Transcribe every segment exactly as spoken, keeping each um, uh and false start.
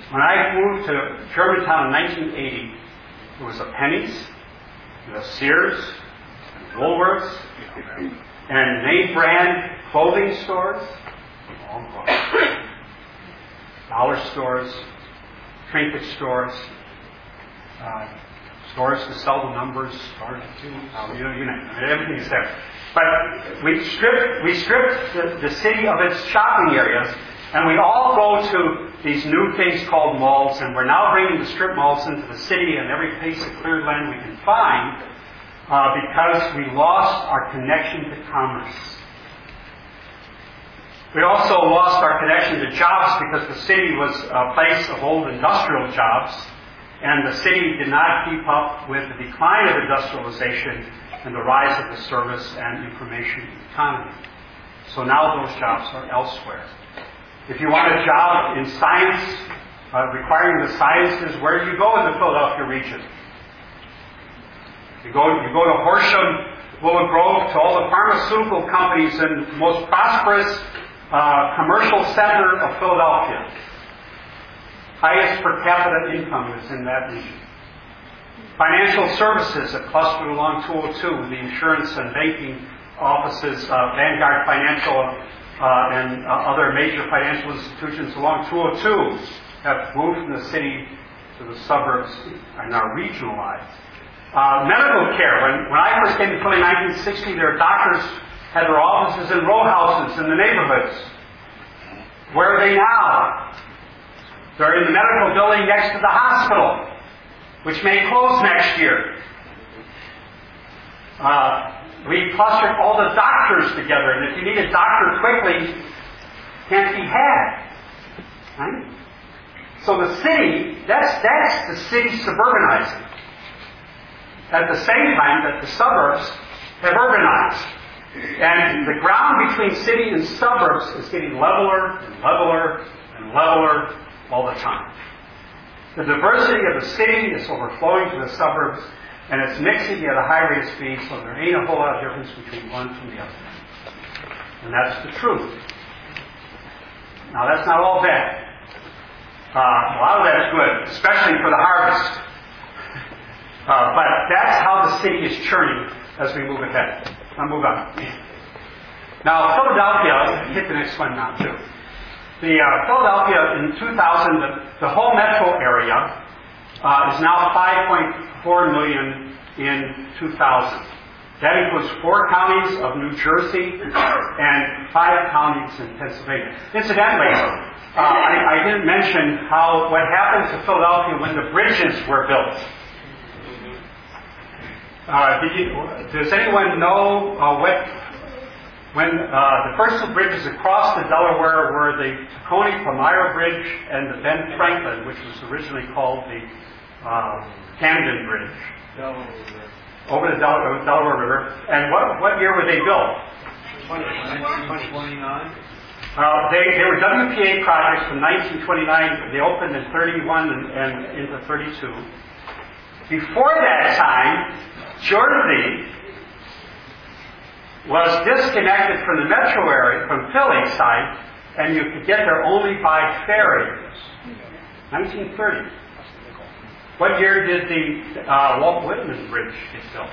When I moved to Germantown in nineteen eighty, there was a Penny's, and a Sears, and Woolworths, and name brand clothing stores, all gone. Dollar stores, trinket stores, uh, stores to sell the numbers, stores to, uh, you know, you know, everything's there. But we stripped, we stripped the, the city of its shopping areas, and we all go to these new things called malls, and we're now bringing the strip malls into the city and every piece of cleared land we can find, uh, because we lost our connection to commerce. We also lost our connection to jobs because the city was a place of old industrial jobs, and the city did not keep up with the decline of industrialization and the rise of the service and information economy. So now those jobs are elsewhere. If you want a job in science, uh, requiring the sciences, where do you go in the Philadelphia region? You go, you go to Horsham, Willow Grove, to all the pharmaceutical companies in the most prosperous uh, commercial center of Philadelphia. Highest per capita income is in that region. Financial services that clustered along two oh two, the insurance and banking offices, uh, Vanguard Financial uh, and uh, other major financial institutions along two oh two have moved from the city to the suburbs and are regionalized. Uh, medical care. When, when I first came to Philly in nineteen sixty, their doctors had their offices in row houses in the neighborhoods. Where are they now? They're in the medical building next to the hospital, which may close next year. Uh, we clustered all the doctors together, and if you need a doctor quickly, can't be had. Right? So the city, that's, that's the city suburbanizing. At the same time that the suburbs have urbanized. And the ground between city and suburbs is getting leveler and leveler and leveler all the time. The diversity of the city is overflowing to the suburbs, and it's mixing at a high rate of speed, so there ain't a whole lot of difference between one from the other. And that's the truth. Now, that's not all bad. Uh, a lot of that is good, especially for the harvest. Uh, but that's how the city is churning as we move ahead. I'll move on. Now, Philadelphia, hit the next one now, too. The uh, Philadelphia in two thousand, the, the whole metro area uh, is now five point four million in two thousand. That includes four counties of New Jersey and five counties in Pennsylvania. Incidentally, uh, I, I didn't mention how what happened to Philadelphia when the bridges were built. Uh, did you, does anyone know uh, what, when uh, the first two bridges across the Delaware were the Tacony-Palmyra Bridge and the Ben Franklin, which was originally called the uh, Camden Bridge, Delaware. Over the Del- Delaware River. And what, what year were they built? nineteen twenty-nine. Uh, they, they were W P A projects from nineteen twenty-nine. They opened in thirty-one and, and into thirty-two. Before that time, Jersey was disconnected from the metro area, from Philly side, and you could get there only by ferry. nineteen thirty. What year did the uh, Walt Whitman Bridge get built?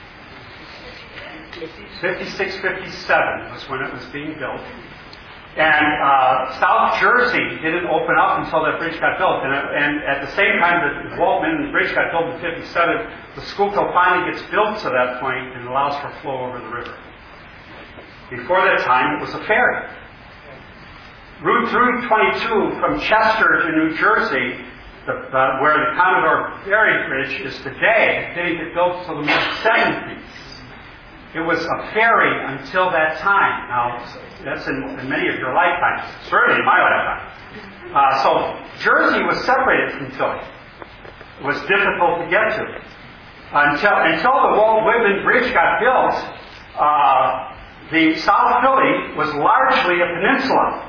fifty-six, fifty-seven was when it was being built. And uh, South Jersey didn't open up until that bridge got built. And, and at the same time that the Walt Whitman Bridge got built in fifty-seven, the Schuylkill finally gets built to that point and allows for flow over the river. Before that time, it was a ferry. Route three twenty-two from Chester to New Jersey, the, uh, where the Commodore Ferry Bridge is today, didn't get built until the mid seventies. It was a ferry until that time. Now, that's in, in many of your lifetimes, certainly in my lifetime. Uh, so, Jersey was separated from Philly. It was difficult to get to. Until, until the Walt Whitman Bridge got built, uh, the South Philly was largely a peninsula.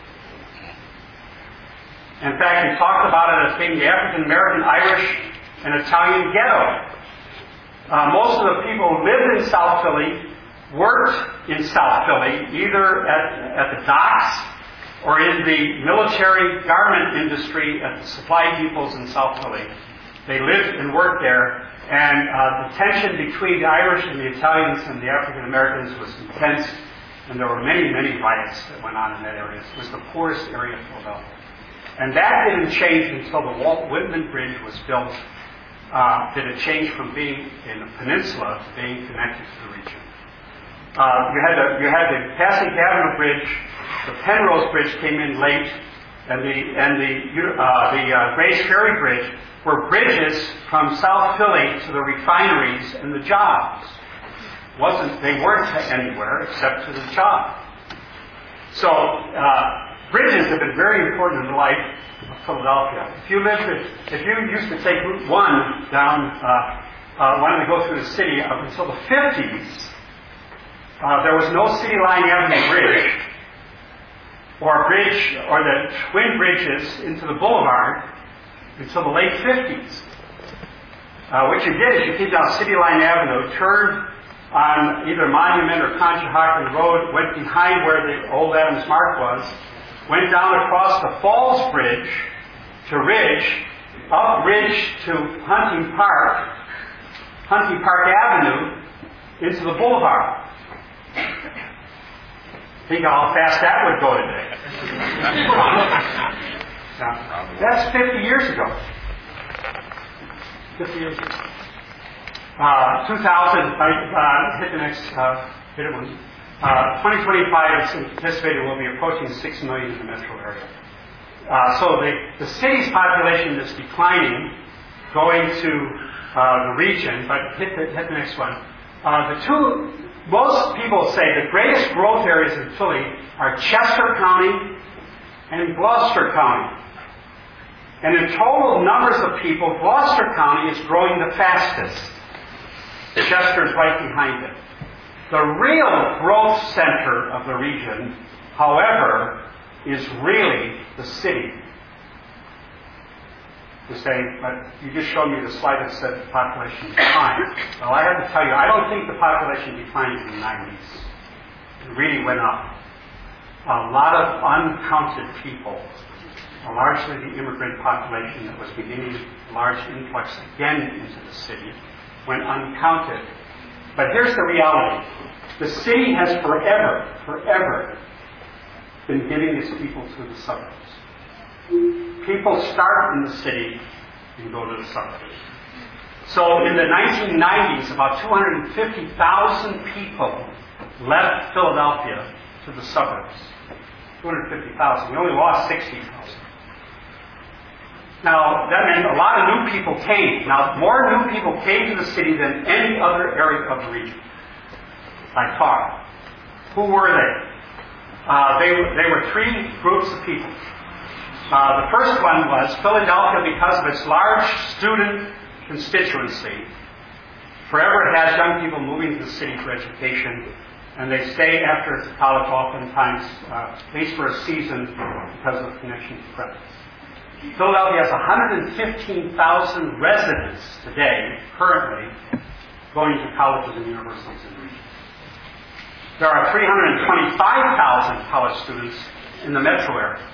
In fact, he talked about it as being the African-American, Irish, and Italian ghetto. Uh, most of the people who lived in South Philly worked in South Philly, either at, at the docks or in the military garment industry at the supply depots in South Philly. They lived and worked there, and uh, the tension between the Irish and the Italians and the African Americans was intense, and there were many, many riots that went on in that area. It was the poorest area of Philadelphia. And that didn't change until the Walt Whitman Bridge was built. Uh, did it change from being in a peninsula to being connected to the region. Uh, you had the you had the Passaic Avenue Bridge, the Penrose Bridge came in late, and the and the uh, the uh, Grays Ferry Bridge were bridges from South Philly to the refineries and the jobs. Wasn't they weren't anywhere except to the job. So uh, bridges have been very important in the life of Philadelphia. If you lived, if, if you used to take Route One down, uh, uh, wanted to go through the city up until the fifties, uh, there was no City Line Avenue Bridge, or a bridge, or the twin bridges into the boulevard until the late fifties. Uh, what you did is you came down City Line Avenue, turned on either Monument or Conshohocken Road, went behind where the old Adams Mark was, went down across the Falls Bridge to Ridge, up Ridge to Hunting Park, Hunting Park Avenue, into the boulevard. Think how fast that would go today. Now, that's fifty years ago. fifty years ago. Uh, two thousand, uh, hit the next, uh, hit it one. Uh, twenty twenty-five, it's anticipated will be approaching six million in the metro area. Uh, so the, the city's population is declining, going to uh, the region, but hit the, hit the next one. Uh, the two, most people say the greatest growth areas in Philly are Chester County and Gloucester County. And in total numbers of people, Gloucester County is growing the fastest. Chester is right behind it. The real growth center of the region, however, is really the city. You say, but you just showed me the slide that said the population declined. Well, I have to tell you, I don't think the population declined in the nineties. It really went up. A lot of uncounted people, largely the immigrant population that was beginning large influx again into the city, went uncounted. But here's the reality. The city has forever, forever been giving its people to the suburbs. People start in the city and go to the suburbs. So in the nineteen nineties, about two hundred fifty thousand people left Philadelphia to the suburbs. two hundred fifty thousand. We only lost sixty thousand. Now, that meant a lot of new people came. Now, more new people came to the city than any other area of the region, by far. Who were they? Uh, they, they were three groups of people. Uh, the first one was Philadelphia, because of its large student constituency, forever has young people moving to the city for education, and they stay after college oftentimes, uh, at least for a season, because of connection to friends. Philadelphia has one hundred fifteen thousand residents today, currently, going to colleges and universities in the region. There are three hundred twenty-five thousand college students in the metro area.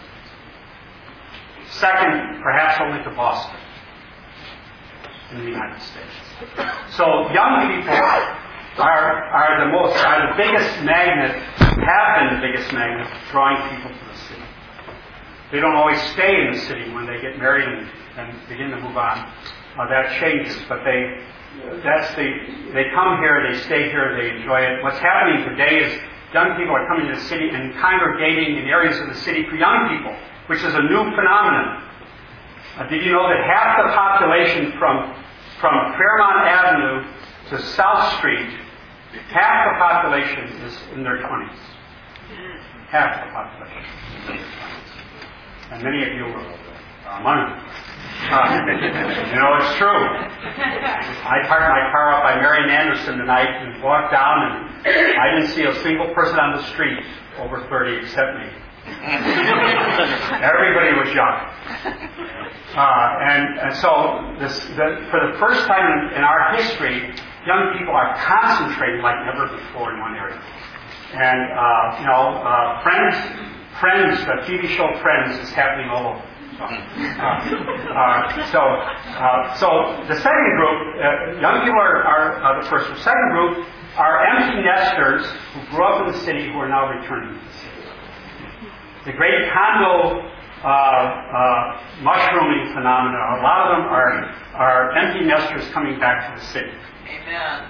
Second, perhaps only to Boston in the United States. So young people are, are the most, are the biggest magnet, have been the biggest magnet drawing people to the city. They don't always stay in the city when they get married and, and begin to move on. Uh, that changes, but they that's the they come here, they stay here, they enjoy it. What's happening today is young people are coming to the city and congregating in areas of the city for young people, which is a new phenomenon. Uh, did you know that half the population from from Fairmount Avenue to South Street, half the population is in their twenties? Half the population. And many of you were among them. Uh, you know, it's true. I parked my car up by Marion Anderson tonight and walked down, and I didn't see a single person on the street over thirty except me. Everybody was young. Uh, and, and so, this, the, for the first time in, in our history, young people are concentrating like never before in one area. And, uh, you know, uh, friends Friends, the T V show Friends is happening all over. Uh, uh, so, uh, so the second group, uh, young people are, are uh, the first group. Second group are empty nesters who grew up in the city who are now returning to the city. The great condo uh, uh, mushrooming phenomena. A lot of them are are empty nesters coming back to the city. Amen.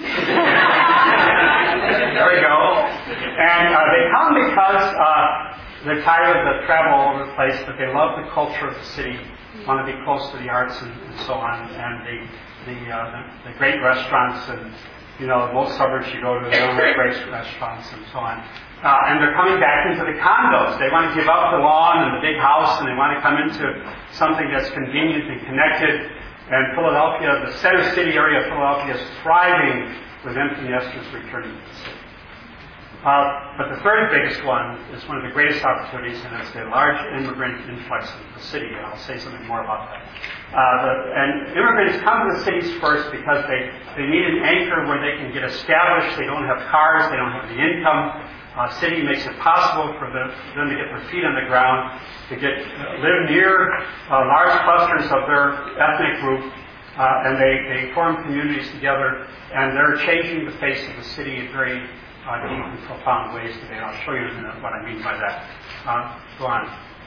There we go. And uh, they come because uh, they're tired of the travel all over the place, but they love the culture of the city, want to be close to the arts and, and so on, and the the, uh, the the great restaurants, and you know, most suburbs you go to, they don't have great restaurants and so on. Uh, and they're coming back into the condos. They want to give up the lawn and the big house, and they want to come into something that's convenient and connected. And Philadelphia, the center city area of Philadelphia, is thriving with empty nesters returning to the city. Uh, but the third biggest one is one of the greatest opportunities, and it's the large immigrant influx into the city. And I'll say something more about that. Uh, the, and immigrants come to the cities first because they, they need an anchor where they can get established. They don't have cars. They don't have the income. Uh, city makes it possible for them, for them to get their feet on the ground, to get uh, live near uh, large clusters of their ethnic group, uh, and they, they form communities together, and they're changing the face of the city in very uh, deep and profound ways today. And I'll show you in a minute what I mean by that. Uh, go on.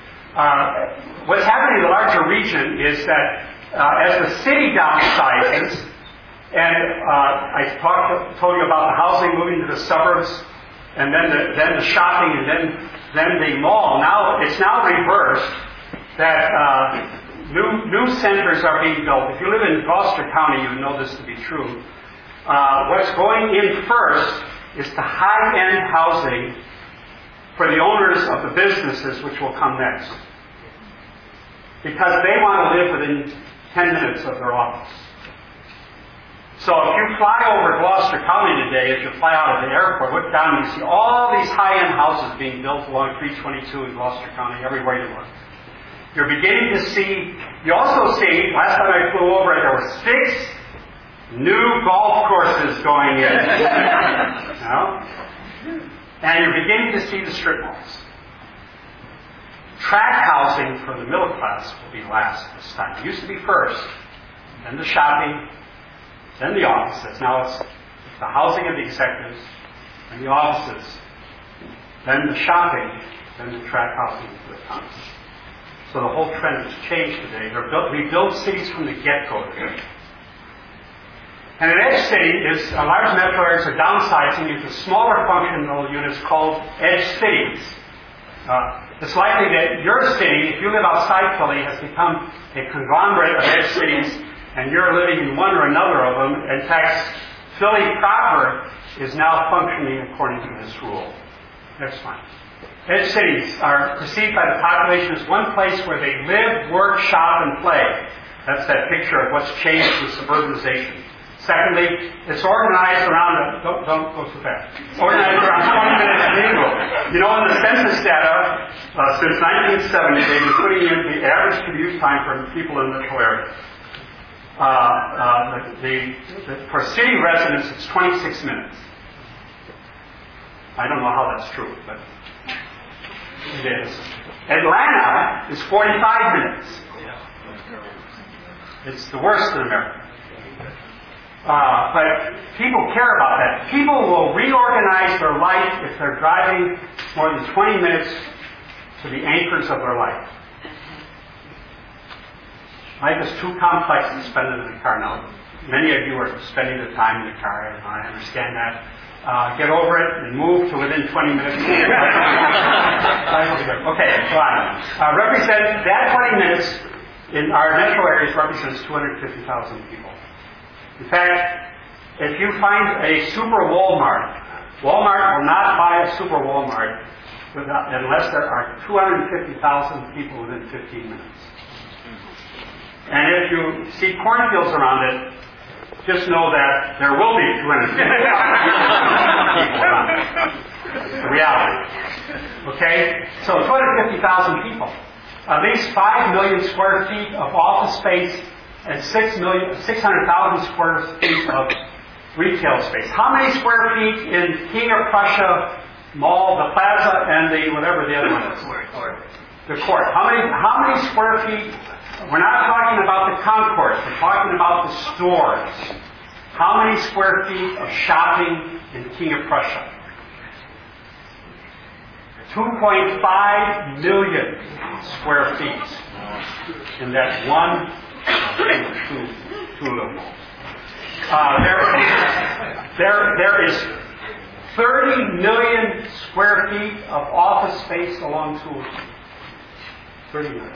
Uh, what's happening in the larger region is that uh, as the city downsizes, and uh, I talked, told you about the housing moving to the suburbs, and then the, then the shopping, and then then the mall. Now it's now reversed that uh, new new centers are being built. If you live in Gloucester County, you know this to be true. Uh, what's going in first is the high-end housing for the owners of the businesses, which will come next, because they want to live within ten minutes of their office. So if you fly over Gloucester County today, as you fly out of the airport, look down and you see all these high-end houses being built along three twenty-two in Gloucester County, everywhere you look. You're beginning to see, you also see, last time I flew over it, there were six new golf courses going in. You know? And you're beginning to see the strip malls. Tract housing for the middle class will be last this time. It used to be first, then the shopping, then the offices. Now it's the housing of the executives, and the offices, then the shopping, then the tract housing for the economy. So the whole trend has changed today. They're built, we build cities from the get-go today. And an edge city is, uh, large metro areas are downsizing into smaller functional units called edge cities. Uh, it's likely that your city, if you live outside Philly, has become a conglomerate of edge cities, and you're living in one or another of them. In fact, Philly proper is now functioning according to this rule. Next one. Edge cities are perceived by the population as one place where they live, work, shop, and play. That's that picture of what's changed with suburbanization. Secondly, it's organized around a, don't, don't go too fast. Organized around twenty minutes minimum. You know, in the census data, uh, since nineteen seventy, they've been putting in the average commute time for people in the metro area. Uh, uh, the, the, for city residents, it's twenty-six minutes. I don't know how that's true, but it is. Atlanta is forty-five minutes. It's the worst in America. Uh, but people care about that. People will reorganize their life if they're driving more than twenty minutes to the anchors of their life. Life is too complex to spend it in the car now. Many of you are spending the time in the car, and I understand that. Uh, get over it and move to within twenty minutes. Okay, go on. Uh, represent, that twenty minutes in our metro areas represents two hundred fifty thousand people. In fact, if you find a super Walmart, Walmart will not buy a super Walmart without, unless there are two hundred fifty thousand people within fifteen minutes. And if you see cornfields around it, just know that there will be two hundred fifty thousand people around it. It's the reality. Okay? So two hundred fifty thousand people. At least five million square feet of office space and six million, six hundred thousand square feet of retail space. How many square feet in King of Prussia mall, the plaza, and the whatever the other one is. The court. How many, how many square feet? We're not talking about the concourse. We're talking about the stores. How many square feet of shopping in King of Prussia? two point five million square feet in that one, two, two little malls. Uh, there, there, there is thirty million square feet of office space along Tool. thirty million.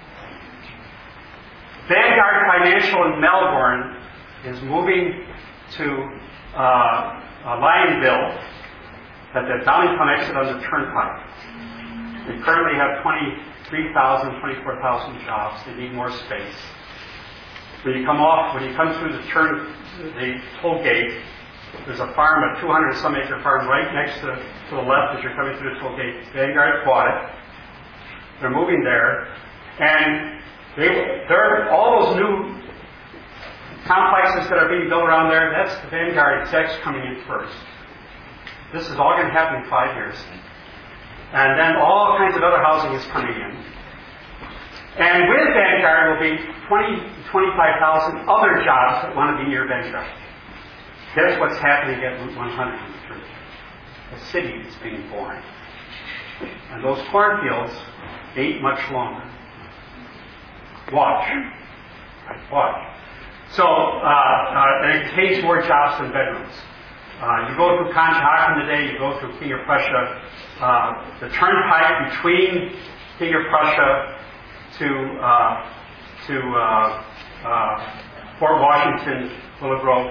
Vanguard Financial in Melbourne is moving to uh, uh, Lionville at the Downingtown exit on the Turnpike. They currently have twenty-three thousand, twenty-four thousand jobs. They need more space. When you come off, when you come through the turn, the toll gate, there's a farm, a two hundred some acre farm right next to, to the left as you're coming through the toll gate. Vanguard bought it. They're moving there, and they, they're all those new complexes that are being built around there. That's the Vanguard execs coming in first. This is all going to happen in five years, and then all kinds of other housing is coming in. And with Vanguard will be twenty, twenty-five thousand other jobs that want to be near Vanguard. That's what's happening at Route one hundred. A city is being born. And those cornfields ain't much longer. Watch. Watch. So, uh, uh, and it contains more jobs than bedrooms. Uh, you go through Conshohocken today, you go through King of Prussia, uh, the turnpike between King of Prussia to uh, to uh, uh, Fort Washington, Willow Grove,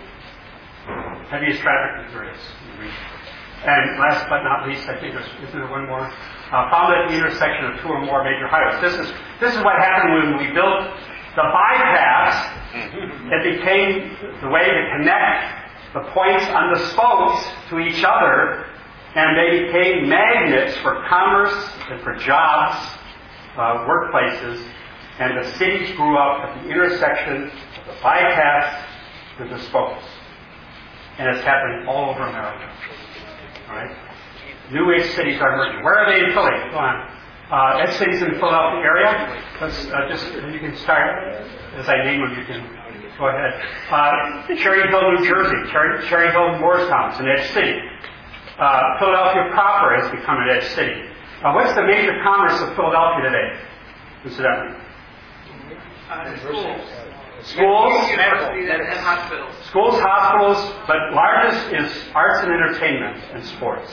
heaviest traffic there is in the region. And last but not least, I think there's isn't there one more? Uh, found at the intersection of two or more major highways. This is this is what happened when we built the bypass. It became the way to connect the points on the spokes to each other, and they became magnets for commerce and for jobs, uh, workplaces, and the cities grew up at the intersection of the bypass with the spokes. And it's happening all over America. All right? New age cities are emerging. Where are they in Philly? Go on. Uh, edge cities in the Philadelphia area. Let's uh, just, you can start, as I name them, you can go ahead. Uh, Cherry Hill, New Jersey. Cherry, Cherry Hill, Morristown is an edge city. Uh, Philadelphia proper has become an edge city. Uh, what's the major commerce of Philadelphia today? Incidentally. Uh, schools. Schools. Universities and, and hospitals. Schools, hospitals, but largest is arts and entertainment and sports.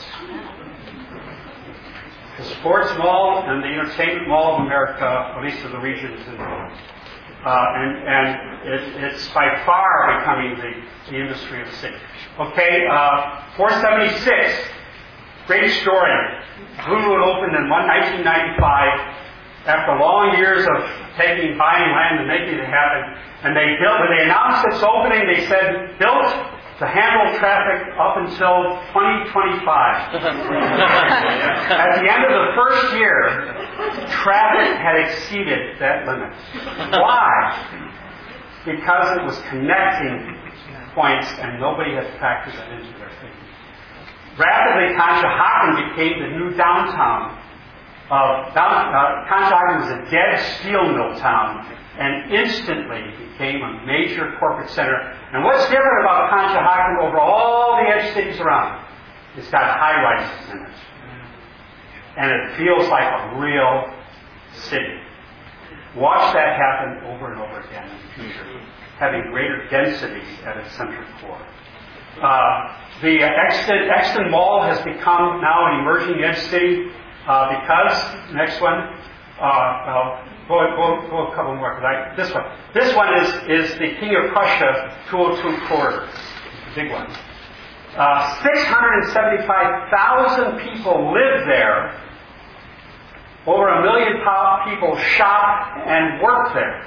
The sports mall and the entertainment mall of America, at least of the region, is in uh, and, and it, it's by far becoming the, the industry of the city. Okay, uh, four seventy-six, great story. Blue Road opened in nineteen ninety-five after long years of taking, buying land and making it happen. And they built, when they announced its opening, they said, built to handle traffic up until twenty twenty-five. At the end of the first year, traffic had exceeded that limit. Why? Because it was connecting points and nobody had factored that into their thinking. Rapidly, Conshohocken became the new downtown. Uh, down, uh, Conshohocken was a dead steel mill town and instantly became a major corporate center. And what's different about Conshohocken over all the edge cities around? It's got high rises in it. And it feels like a real city. Watch that happen over and over again in the future, having greater density at its central core. Uh, the Exton, Exton Mall has become now an emerging edge city uh, because, next one, uh, uh, Go, go, go a couple more. Right? This one. This one is, is the King of Prussia two oh two corridor. The big one. Uh, six hundred seventy-five thousand people live there. Over a million people shop and work there.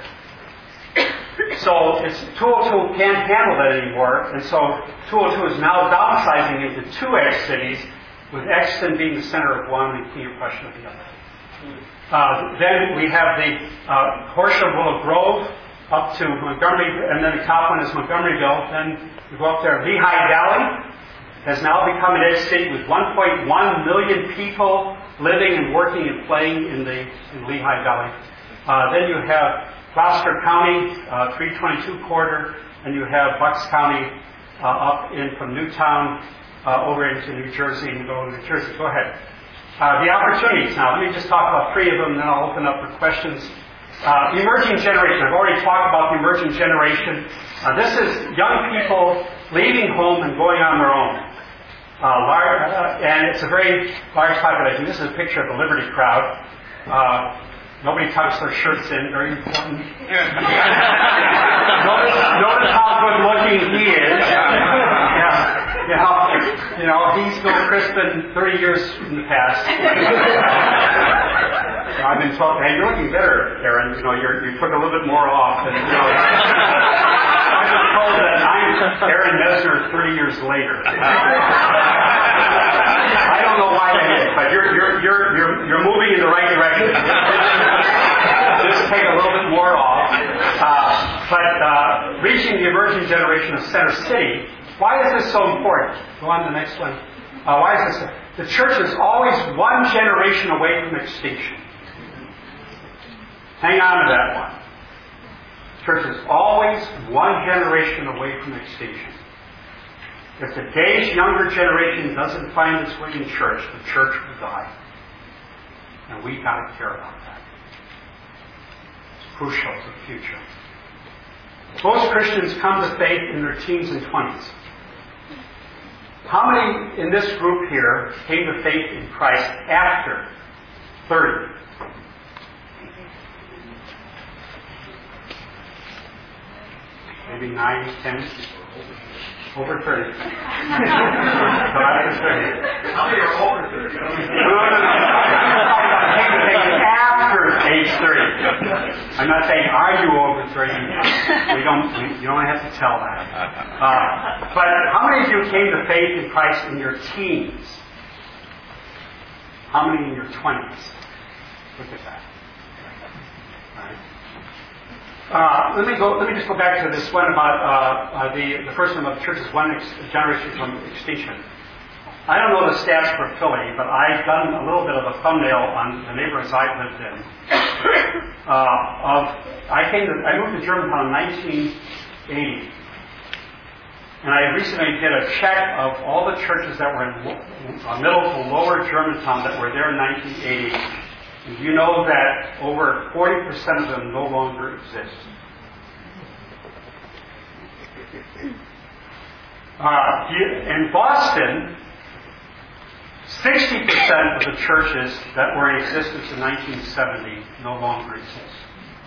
So it's two oh two can't handle that anymore. And so two oh two is now downsizing into two edge cities, with Exton being the center of one and King of Prussia the other. Uh, then we have the uh, Horsham Willow Grove up to Montgomery, and then the top one is Montgomeryville. Then we go up there, Lehigh Valley, has now become an edge city with one point one million people living and working and playing in the in Lehigh Valley. Uh, then you have Gloucester County, uh, three twenty-two corridor, and you have Bucks County uh, up in from Newtown uh, over into New Jersey and go to New Jersey. Go ahead. Uh, the opportunities. Now, let me just talk about three of them, and then I'll open up for questions. Uh, the emerging generation. I've already talked about the emerging generation. Uh, this is young people leaving home and going on their own. Uh, large, uh, and it's a very large population. This is a picture of the Liberty crowd. Uh, nobody tucks their shirts in. Very important. notice, notice how good looking he is. Yeah. You know, you know, he's Bill Crispin thirty years in the past. I've been told, hey, you're looking better, Aaron. You know, you're, you took a little bit more off. And, you know, I've been told that I'm Aaron Messner thirty years later. I don't know why that is, but you're you're you're you're, you're moving in the right direction. Just take a little bit more off. Uh, but uh, reaching the emerging generation of Center City. Why is this so important? Go on to the next one. Uh, why is this? The church is always one generation away from extinction. Hang on to that one. The church is always one generation away from extinction. If today's younger generation doesn't find its way in church, the church will die. And we've got to care about that. It's crucial to the future. Most Christians come to faith in their teens and twenties. How many in this group here came to faith in Christ after thirty? Maybe nine, ten? Over thirty. So after thirty. How many are over thirty? No, no, no. Came to faith after age thirty. I'm not saying, are you over thirty? We don't, we, you don't have to tell that. Uh, but how many of you came to faith in Christ in your teens? How many in your twenties? Look at that. All right. Uh, let me go. Let me just go back to this one about uh, uh, the the first one about the church's one ex- generation from extinction. I don't know the stats for Philly, but I've done a little bit of a thumbnail on the neighborhoods I've lived in. Uh, of I came to I moved to Germantown in nineteen eighty, and I recently did a check of all the churches that were in uh, middle to lower Germantown that were there in nineteen eighty. And you know that over forty percent of them no longer exist. Uh, in Boston, sixty percent of the churches that were in existence in nineteen seventy no longer exist.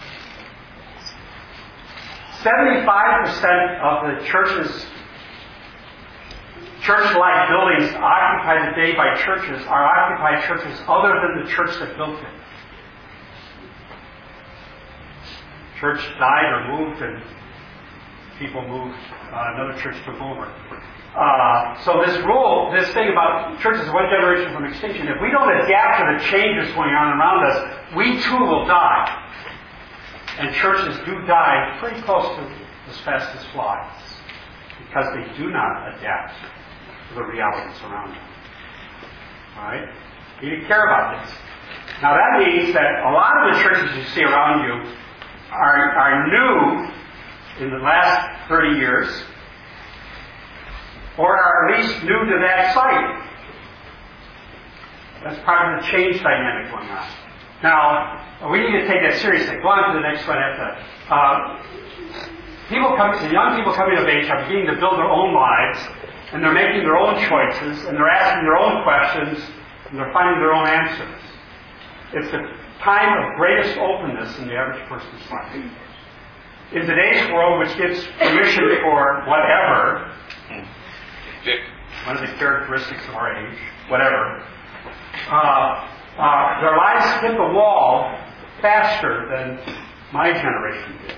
seventy-five percent of the churches, church-like buildings occupied today by churches are occupied churches other than the church that built it. Church died or moved, and people moved. Uh, another church took over. Uh, so this rule, this thing about churches one generation from extinction, if we don't adapt to the changes going on around us, we too will die. And churches do die pretty close to as fast as flies because they do not adapt to the realities around them. All right? You need to care about this. Now that means that a lot of the churches you see around you are, are new in the last thirty years, or are at least new to that site. That's part of the change dynamic going on. Now, we need to take that seriously. Go on to the next one after that. Uh, people come, the young people coming of age are beginning to build their own lives, and they're making their own choices, and they're asking their own questions, and they're finding their own answers. It's the time of greatest openness in the average person's life. In today's world, which gives permission for whatever, one of the characteristics of our age, whatever, uh, uh, their lives hit the wall faster than my generation did.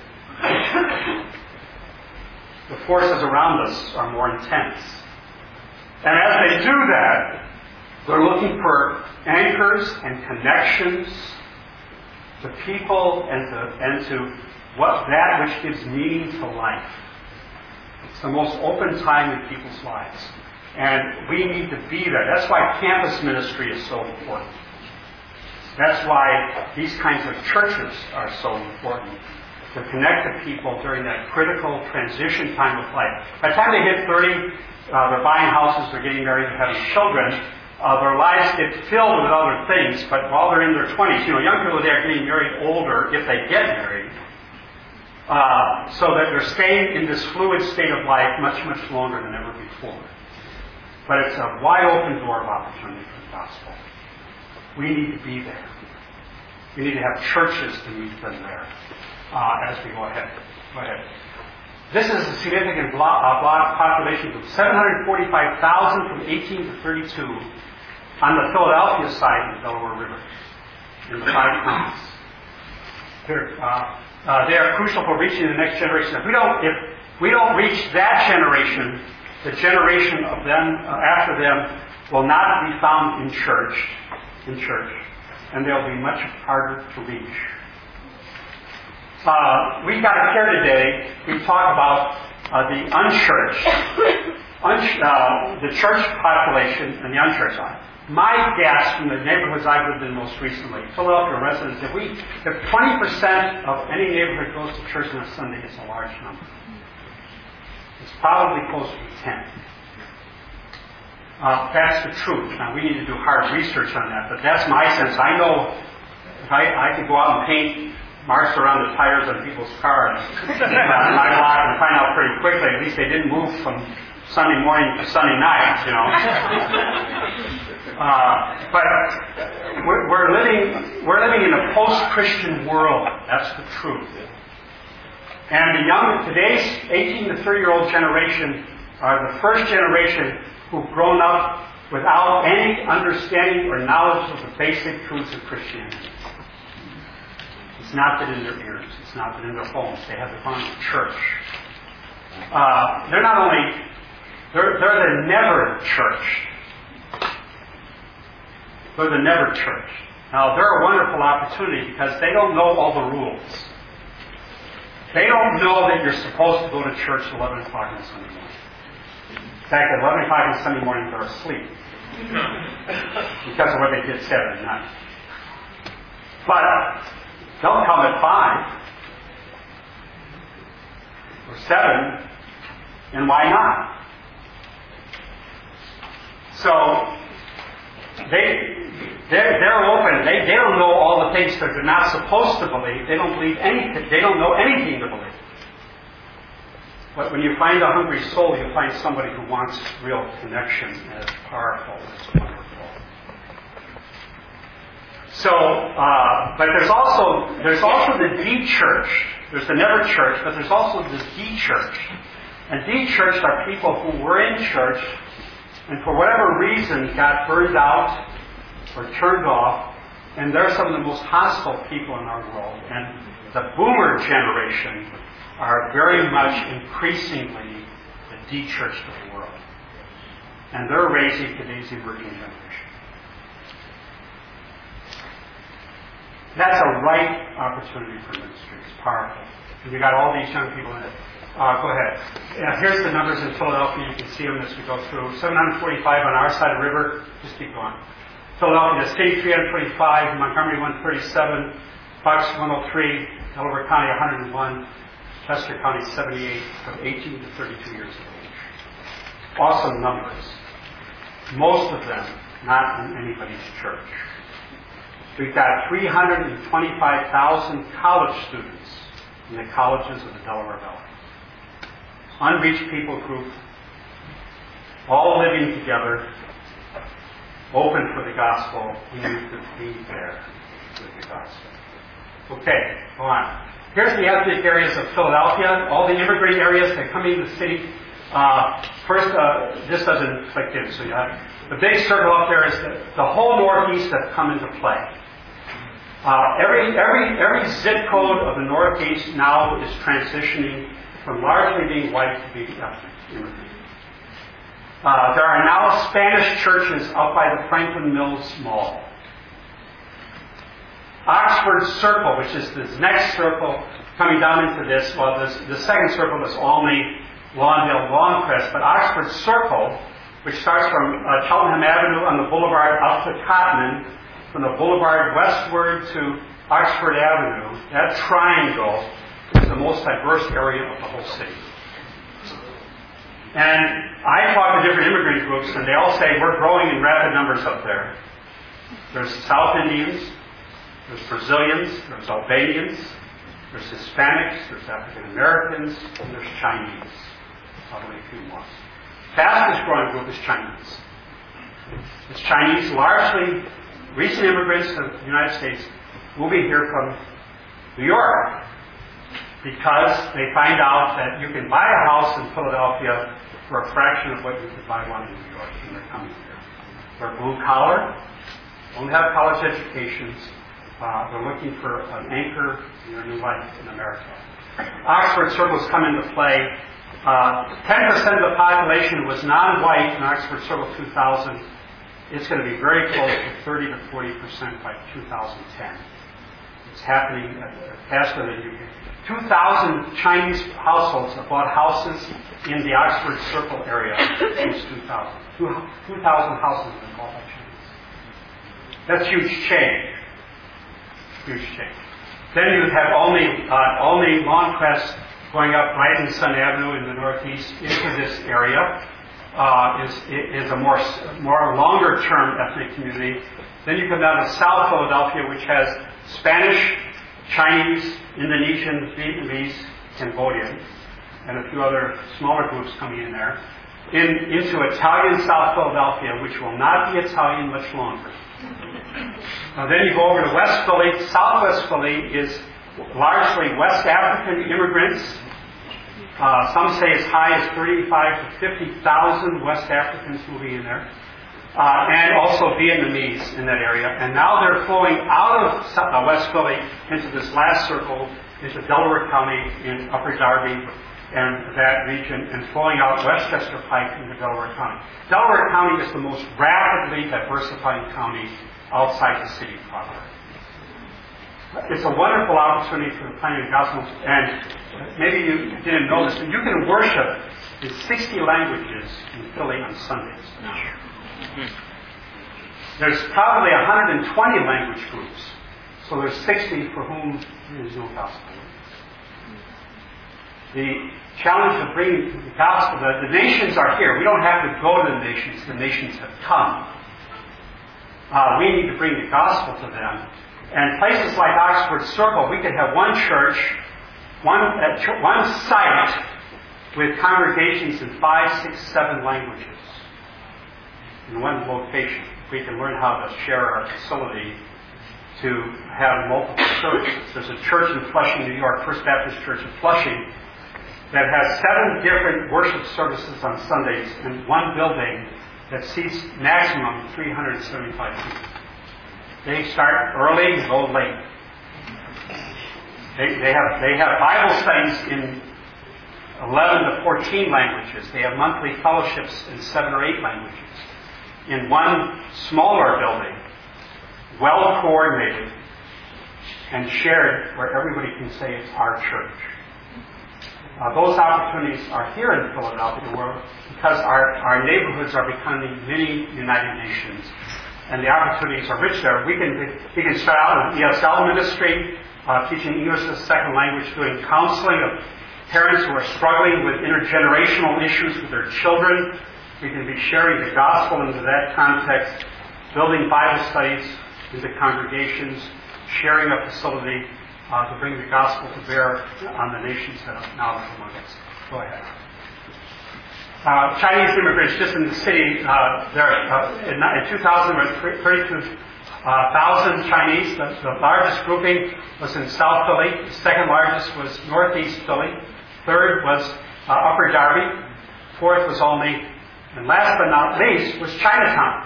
The forces around us are more intense. And as they do that, they're looking for anchors and connections to people and to, and to what that which gives meaning to life. It's the most open time in people's lives. And we need to be there. That's why campus ministry is so important. That's why these kinds of churches are so important. To connect to people during that critical transition time of life. By the time they hit thirty, uh, they're buying houses, they're getting married, they're having children. Uh, their lives get filled with other things, but while they're in their twenties, you know, young people, they're getting married older if they get married. Uh, so that they're staying in this fluid state of life much, much longer than ever before. But it's a wide open door of opportunity for the gospel. We need to be there. We need to have churches to meet them there. Uh, as we go ahead. Go ahead. This is a significant block, uh, block population of seven hundred forty-five thousand from eighteen to thirty-two on the Philadelphia side of the Delaware River in the five counties. Here, uh, uh, they are crucial for reaching the next generation. If we don't, if we don't reach that generation, the generation of them uh, after them will not be found in church, in church, and they'll be much harder to reach. Uh, we got here today, we talk about uh, the unchurched, un- uh, the church population and the unchurched. My guess from the neighborhoods I've lived in most recently, Philadelphia residents, if we, if twenty percent of any neighborhood goes to church on a Sunday, it's a large number. It's probably closer to ten. Uh, that's the truth. Now, we need to do hard research on that, but that's my sense. I know if I, I could go out and paint marks around the tires on people's cars uh, in my block and find out pretty quickly. At least they didn't move from Sunday morning to Sunday night, you know. Uh, but we're, we're living we're living in a post-Christian world. That's the truth. And the young today's eighteen to thirty year old generation are the first generation who've grown up without any understanding or knowledge of the basic truths of Christianity. It's not that in their ears. It's not that in their homes. They haven't gone to church. Uh, they're not only, they're, they're the never church. They're the never church. Now, they're a wonderful opportunity because they don't know all the rules. They don't know that you're supposed to go to church at eleven o'clock on Sunday morning. In fact, at eleven o'clock on Sunday morning, they're asleep because of what they did Saturday night. But don't come at five or seven, and why not? So they they're, they're open. They they don't know all the things that they're not supposed to believe. They don't believe anything. They don't know anything to believe. But when you find a hungry soul, you find somebody who wants real connection, and it's powerful. It's wonderful. So, uh, but there's also there's also the de-church. There's the never church, but there's also the de-church. And de-church are people who were in church and for whatever reason got burned out or turned off, and they're some of the most hostile people in our world. And the boomer generation are very much increasingly the de-church of the world. And they're raising today's emerging generation. That's a right opportunity for ministry. It's powerful. And you got all these young people in it. Uh, go ahead. Yeah, here's the numbers in Philadelphia. You can see them as we go through. seven hundred forty-five on our side of the river. Just keep going. Philadelphia, the state, three hundred twenty-five. Montgomery, one thirty-seven. Bucks, one oh three. Delaware County, one hundred one. Chester County, seventy-eight. From eighteen to thirty-two years of age. Awesome numbers. Most of them not in anybody's church. We've got three hundred twenty-five thousand college students in the colleges of the Delaware Valley. Unreached people group, all living together, open for the gospel. We need to be there with the gospel. Okay, go on. Here's the ethnic areas of Philadelphia, all the immigrant areas that come into the city. Uh, first, uh, this doesn't click in, so you have the big circle up there is the, the whole Northeast that come into play. Uh, every every every zip code of the Northeast now is transitioning from largely being white to being ethnic immigrant. Uh, there are now Spanish churches up by the Franklin Mills Mall. Oxford Circle, which is the next circle coming down into this, well, this, the second circle is Olney, Lawndale, Longcrest, but Oxford Circle which starts from uh, Cheltenham Avenue on the boulevard up to Cotman, from the boulevard westward to Oxford Avenue. That triangle is the most diverse area of the whole city. And I talk to different immigrant groups, and they all say we're growing in rapid numbers up there. There's South Indians, there's Brazilians, there's Albanians, there's Hispanics, there's African Americans, and there's Chinese. Probably a few more. Fastest growing group is Chinese. It's Chinese, largely recent immigrants to the United States, moving here from New York because they find out that you can buy a house in Philadelphia for a fraction of what you could buy one in New York, and they're coming here. They're blue collar, don't have college educations. Uh, they're looking for an anchor in their new life in America. Oxford Circle's come into play. Uh, ten percent of the population was non-white in Oxford Circle two thousand. It's going to be very close to thirty to forty percent by two thousand ten. It's happening faster than you can. two thousand Chinese households have bought houses in the Oxford Circle area since two thousand. two thousand houses have been bought by Chinese. That's huge change. Huge change. Then you have only uh, only Longcrest going up Brighton-Sun Avenue in the northeast into this area. Uh, is is a more more longer term ethnic community. Then you come down to South Philadelphia, which has Spanish, Chinese, Indonesian, Vietnamese, Cambodian, and a few other smaller groups coming in there. In, into Italian South Philadelphia, which will not be Italian much longer. Uh, then you go over to West Philly. Southwest Philly is largely West African immigrants. Uh, some say as high as thirty-five to fifty thousand West Africans moving in there. Uh, and also Vietnamese in that area. And now they're flowing out of uh, West Philly into this last circle, into Delaware County in Upper Darby and that region, and flowing out Westchester Pike into Delaware County. Delaware County is the most rapidly diversifying county outside the city proper. It's a wonderful opportunity for the planting of gospel, and maybe you didn't know this, but you can worship in sixty languages in Philly on Sundays now. There's probably one hundred twenty language groups, so there's sixty for whom there is no gospel. The challenge of bringing the gospel, the, the nations are here. We don't have to go to the nations. The nations have come. Uh, we need to bring the gospel to them. And places like Oxford Circle, we could have one church, one, uh, one site with congregations in five, six, seven languages in one location. We can learn how to share our facility to have multiple churches. There's a church in Flushing, New York, First Baptist Church in Flushing, that has seven different worship services on Sundays in one building that seats maximum three hundred seventy-five people. They start early and go late. They, they have they have Bible studies in eleven to fourteen languages. They have monthly fellowships in seven or eight languages. In one smaller building, well coordinated and shared, where everybody can say it's our church. Uh, those opportunities are here in Philadelphia, where, because our, our neighborhoods are becoming mini United Nations, and the opportunities are rich there. We can we can start out with E S L ministry, uh, teaching English as a second language, doing counseling of parents who are struggling with intergenerational issues with their children. We can be sharing the gospel into that context, building Bible studies into congregations, sharing a facility uh, to bring the gospel to bear on the nations that are now among us. Go ahead. Uh, Chinese immigrants just in the city, uh, there uh, in, in two thousand there were thirty-two thousand Chinese. The, the largest grouping was in South Philly. The second largest was Northeast Philly. Third was uh, Upper Darby. Fourth was Olney. And last but not least was Chinatown.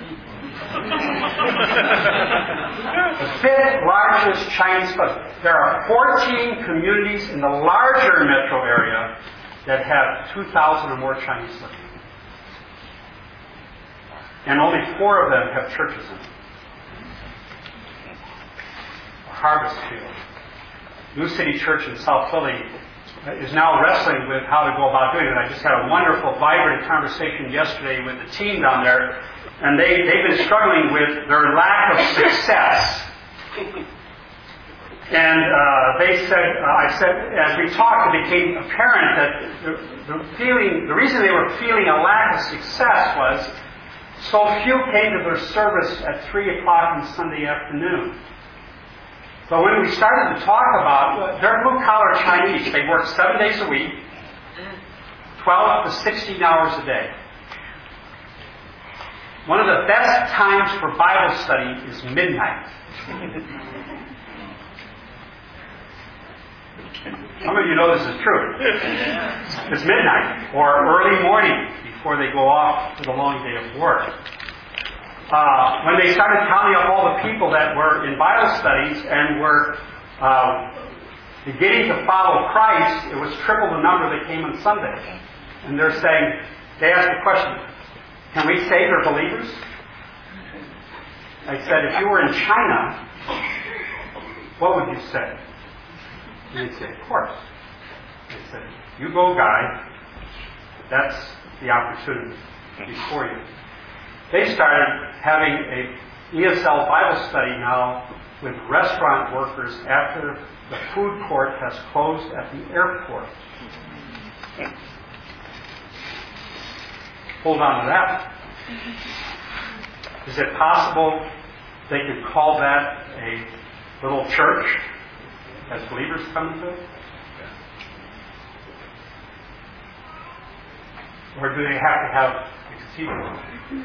The fifth largest Chinese cluster. There are fourteen communities in the larger metro area that have two thousand or more Chinese living. And only four of them have churches in them. Harvest Field. New City Church in South Philly is now wrestling with how to go about doing it. I just had a wonderful, vibrant conversation yesterday with the team down there, and they, they've been struggling with their lack of success. And uh, they said, uh, I said, as we talked, it became apparent that the, the feeling, the reason they were feeling a lack of success was so few came to their service at three o'clock on Sunday afternoon. But when we started to talk about, they're blue-collar Chinese. They work seven days a week, twelve to sixteen hours a day. One of the best times for Bible study is midnight. Some of you know this is true. It's midnight or early morning before they go off for the long day of work. Uh, when they started counting up all the people that were in Bible studies and were uh, beginning to follow Christ, it was triple the number that came on Sunday. And they're saying, they asked the question, can we say they're believers? I said, if you were in China, what would you say? And they'd say, of course. I said, you go, guy. That's the opportunity before you. They started having a E S L Bible study now with restaurant workers after the food court has closed at the airport. Hold on to that. Is it possible they could call that a little church as believers come into it? Or do they have to have a cathedral?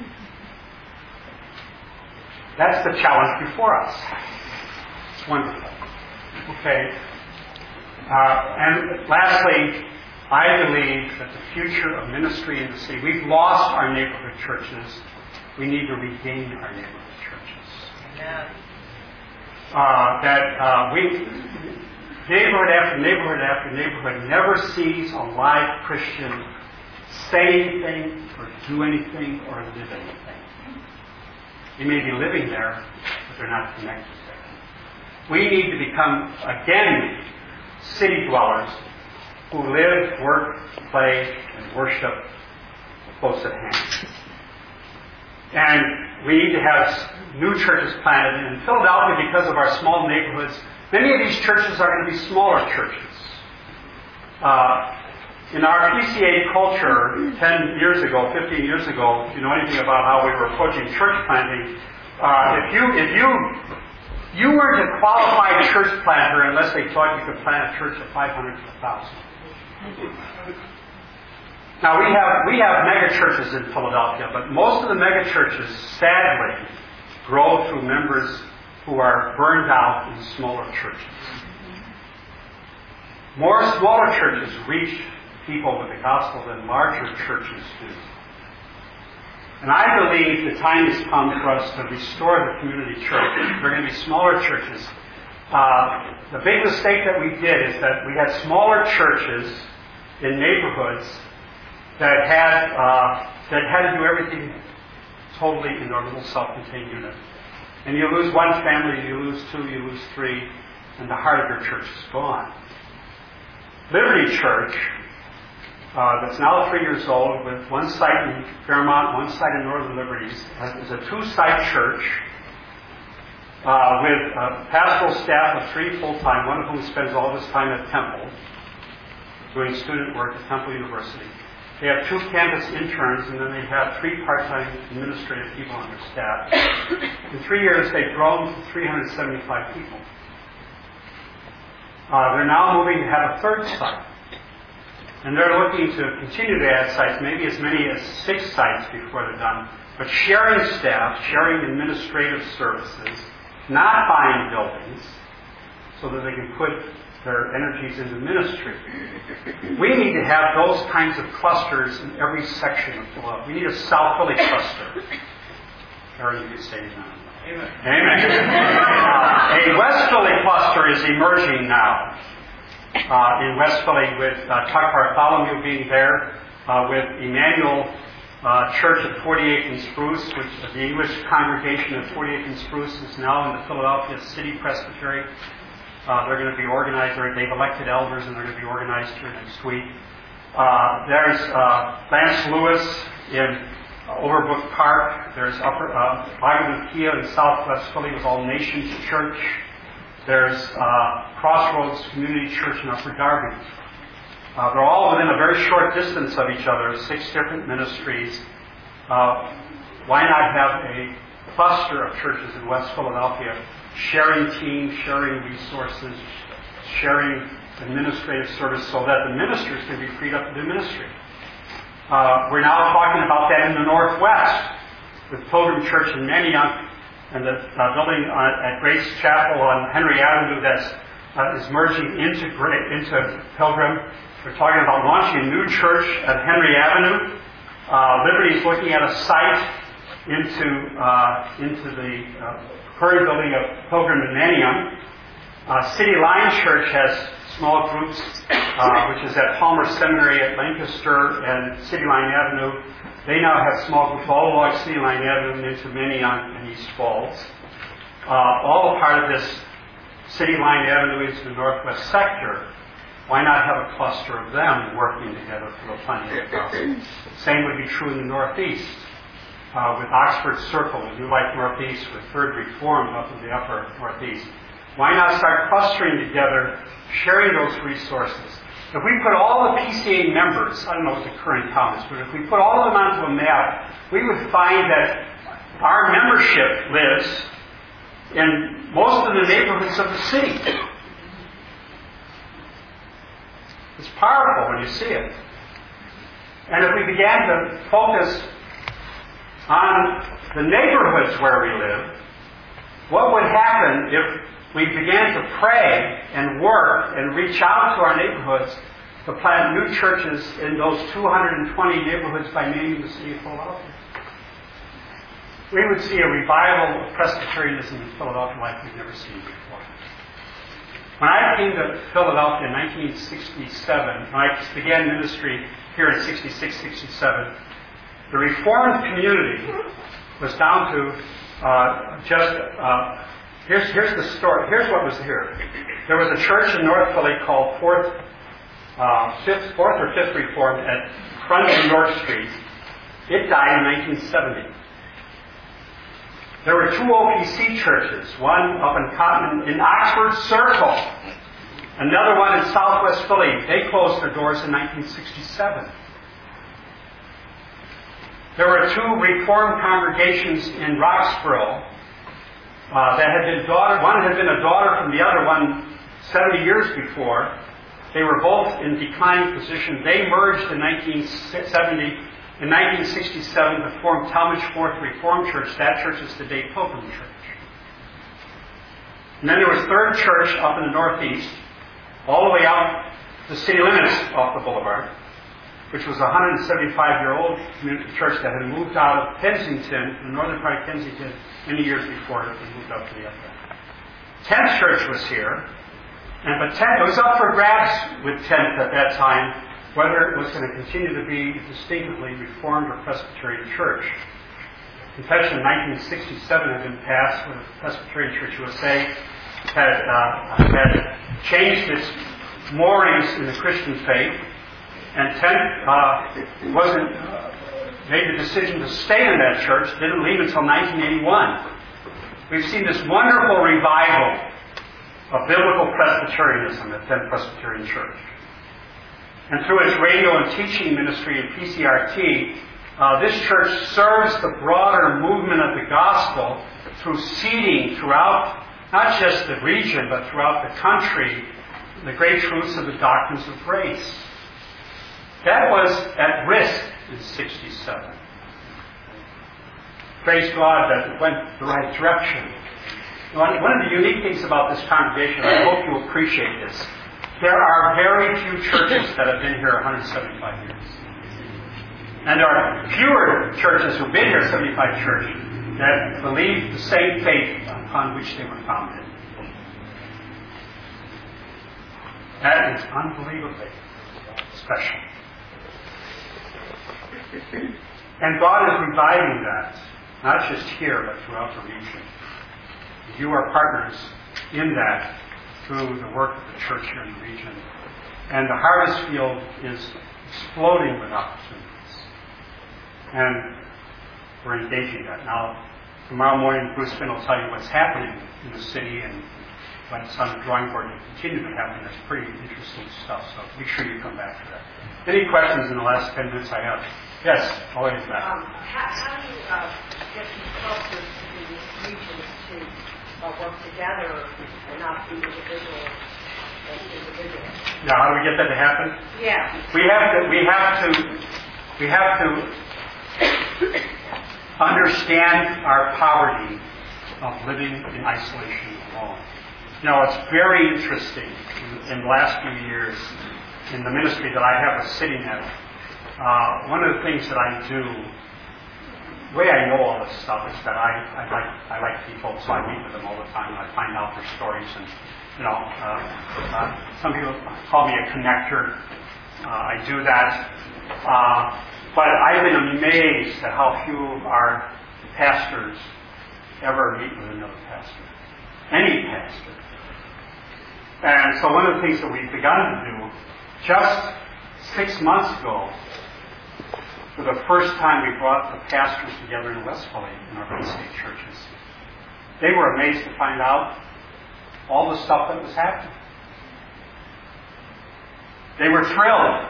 That's the challenge before us. It's wonderful. Okay. Uh, and lastly, I believe that the future of ministry in the city, we've lost our neighborhood churches. We need to regain our neighborhood churches. Yeah. Uh, that uh, we, neighborhood after neighborhood after neighborhood never sees a live Christian say anything or do anything or live anything. They may be living there, but they're not connected there. We need to become, again, city dwellers who live, work, play, and worship close at hand. And we need to have new churches planted. In Philadelphia, because of our small neighborhoods, many of these churches are going to be smaller churches. Uh, in our P C A culture, ten years ago, fifteen years ago, if you know anything about how we were approaching church planting, uh, if you if you you weren't a qualified church planter unless they thought you could plant a church of five hundred to one thousand. Now we have we have mega churches in Philadelphia, but most of the mega churches, sadly, grow through members who are burned out in smaller churches. More smaller churches reach people with the gospel than larger churches do. And I believe the time has come for us to restore the community church. There are going to be smaller churches. Uh, the big mistake that we did is that we had smaller churches in neighborhoods that had uh, that had to do everything totally in a little self-contained unit. And you lose one family, you lose two, you lose three, and the heart of your church is gone. Liberty Church, uh, that's now three years old, with one site in Fairmont, one site in Northern Liberties, is a two-site church uh, with a pastoral staff of three full-time, one of whom spends all his time at Temple, doing student work at Temple University. They have two campus interns, and then they have three part-time administrative people on their staff. In three years, they've grown to three hundred seventy-five people. Uh, they're now moving to have a third site. And they're looking to continue to add sites, maybe as many as six sites before they're done. But sharing staff, sharing administrative services, not buying buildings, so that they can put their energies into ministry. We need to have those kinds of clusters in every section of Philadelphia. We need a South Philly cluster. Aaron, you can say it now. Amen. Amen. Uh, a West Philly cluster is emerging now. Uh, in West Philly, with uh, Tuck Bartholomew being there, uh, with Emmanuel uh, Church at forty-eighth and Spruce, which the English congregation at forty-eighth and Spruce is now in the Philadelphia City Presbytery. Uh, they're going to be organized. They've elected elders, and they're going to be organized here next week. Uh, there's uh, Lance Lewis in uh, Overbrook Park. There's Upper uh, Bible Kia in Southwest Philly with All Nations Church. There's uh, Crossroads Community Church in Upper Darby. Uh, they're all within a very short distance of each other, six different ministries. Uh, why not have a cluster of churches in West Philadelphia, sharing teams, sharing resources, sharing administrative service so that the ministers can be freed up to do ministry? Uh, we're now talking about that in the Northwest with Pilgrim Church in Manayunk and the uh, building on, at Grace Chapel on Henry Avenue that's uh, is merging into, into Pilgrim. We're talking about launching a new church at Henry Avenue. Uh, Liberty is looking at a site into uh, into the uh, current building of Pilgrim and Manayunk. Uh, City Line Church has small groups, uh, which is at Palmer Seminary at Lancaster and City Line Avenue. They now have small groups all along City Line Avenue and into Manayunk and East Falls. Uh, all a part of this City Line Avenue into the Northwest sector. Why not have a cluster of them working together for the planting of the gospel? Same would be true in the Northeast. Uh, with Oxford Circle, with New Life Northeast, with Third Reformed up in the upper Northeast. Why not start clustering together, sharing those resources? If we put all the P C A members, I don't know what the current count is, but if we put all of them onto a map, we would find that our membership lives in most of the neighborhoods of the city. It's powerful when you see it. And if we began to focus on the neighborhoods where we live, what would happen if we began to pray and work and reach out to our neighborhoods to plant new churches in those two hundred twenty neighborhoods by naming the city of Philadelphia? We would see a revival of Presbyterianism in Philadelphia like we've never seen before. When I came to Philadelphia in nineteen sixty-seven, when I began ministry here in sixty-six, sixty-seven, the Reformed community was down to uh, just, uh, here's, here's the story, here's what was here. There was a church in North Philly called Fourth, uh, Fifth, Fourth or Fifth Reformed at Front of York Street. It died in nineteen seventy. There were two O P C churches, one up in Cotton, in Oxford Circle, another one in Southwest Philly. They closed their doors in nineteen sixty-seven. There were two Reformed congregations in Roxborough uh, that had been daughter. One had been a daughter from the other one seventy years before. They were both in declining position. They merged in nineteen seventy. In nineteen sixty-seven, to form Talmadge Fourth Reformed Church. That church is today Pilgrim Church. And then there was Third Church up in the Northeast, all the way out the city limits off the boulevard, which was a one hundred seventy-five-year-old community church that had moved out of Kensington, the northern part of Kensington, many years before it moved up to the upper. Tenth Church was here, and but Tenth, it was up for grabs with Tenth at that time, whether it was going to continue to be distinctively Reformed or Presbyterian Church. Confession in nineteen sixty-seven had been passed when the Presbyterian Church U S A had, uh, had changed its moorings in the Christian faith, and Tenth uh, wasn't uh, made the decision to stay in that church, didn't leave until nineteen eighty-one. We've seen this wonderful revival of biblical Presbyterianism at Tenth Presbyterian Church. And through its radio and teaching ministry in P C R T, uh, this church serves the broader movement of the gospel through seeding throughout, not just the region, but throughout the country, the great truths of the doctrines of grace. That was at risk in sixty-seven. Praise God that it went the right direction. One of the unique things about this congregation, I hope you appreciate this, there are very few churches that have been here one hundred seventy-five years. And there are fewer churches who have been here seventy-five churches that believe the same faith upon which they were founded. That is unbelievably special. And God is reviving that, not just here, but throughout the region. You are partners in that. through the work of the church here in the region. And the harvest field is exploding with opportunities. And we're engaging that. Now, tomorrow morning, Bruce Finn will tell you what's happening in the city and what's on the drawing board and continue to happen. There's pretty interesting stuff, so make sure you come back to that. Any questions in the last ten minutes I have? Yes, always back. Um, how, how do you uh, get these clusters to these regions to uh, work together and not be individual and individual? Yeah, how do we get that to happen? Yeah. We have to, we have to, we have to understand our poverty of living in isolation alone. You know, it's very interesting in, in the last few years in the ministry that I have a sitting at. Uh, one of the things that I do, the way I know all this stuff is that I, I like I like people, so I meet with them all the time and I find out their stories. And you know, uh, uh, some people call me a connector. Uh, I do that. Uh, but I've been amazed at how few of our pastors ever meet with another pastor. Any pastor. And so one of the things that we've begun to do, just six months ago, for the first time we brought the pastors together in West Philly in our Bay State churches. They were amazed to find out all the stuff that was happening. They were thrilled.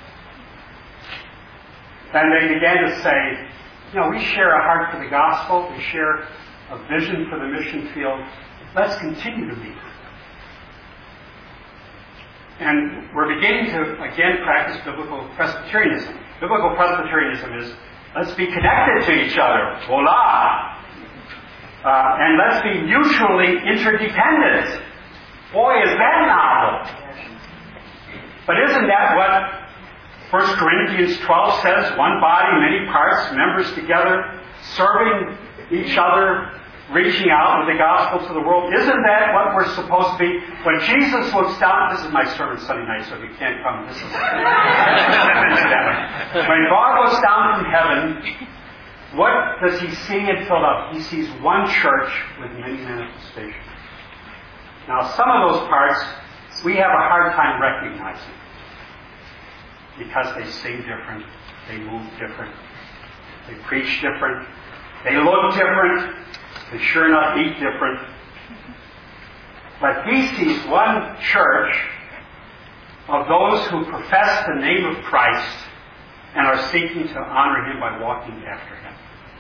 And they began to say, you know, we share a heart for the gospel, we share a vision for the mission field. Let's continue to meet. And we're beginning to, again, practice biblical Presbyterianism. Biblical Presbyterianism is, let's be connected to each other. Voila! Uh, and let's be mutually interdependent. Boy, is that novel. But isn't that what First Corinthians twelve says? One body, many parts, members together, serving each other, reaching out with the gospel to the world. Isn't that what we're supposed to be? When Jesus looks down, this is my sermon Sunday night, so if you can't come, this is when God looks down from heaven, what does he see in Philadelphia? He sees one church with many manifestations. Now, some of those parts we have a hard time recognizing because they sing different, they move different, they preach different, they look different, they sure enough eat different. But he sees one church of those who profess the name of Christ and are seeking to honor him by walking after him.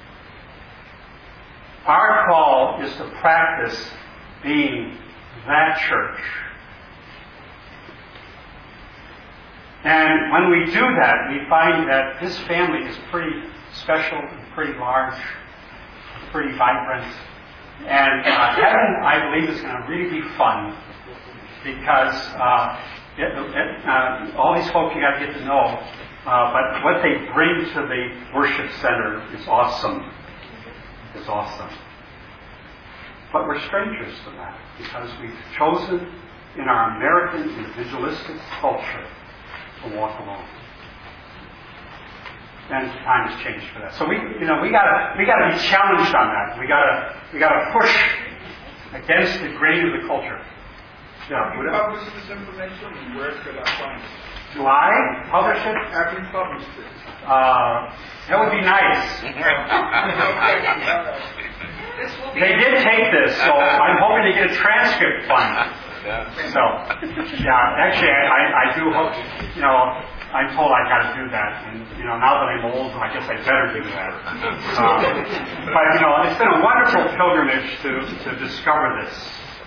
Our call is to practice being that church. And when we do that, we find that this family is pretty special and pretty large, pretty vibrant. And uh, heaven, I believe, is going to really be fun because uh, it, it, uh, all these folks you got to get to know, uh, but what they bring to the worship center is awesome. Is awesome. But we're strangers to that because we've chosen in our American individualistic culture to walk alone. And time has changed for that. So we, you know, we gotta, we gotta be challenged on that. We gotta, we gotta push against the grain of the culture. Yeah. Have you published this information, and where could I find it? Do I publish it? Have you published it? Uh, that would be nice. They did take this, so I'm hoping to get a transcript finally. So, yeah, actually, I, I do hope, you know, I'm told I've got to do that. And, you know, now that I'm old, I guess I better do that. Um, but, you know, it's been a wonderful pilgrimage to, to discover this.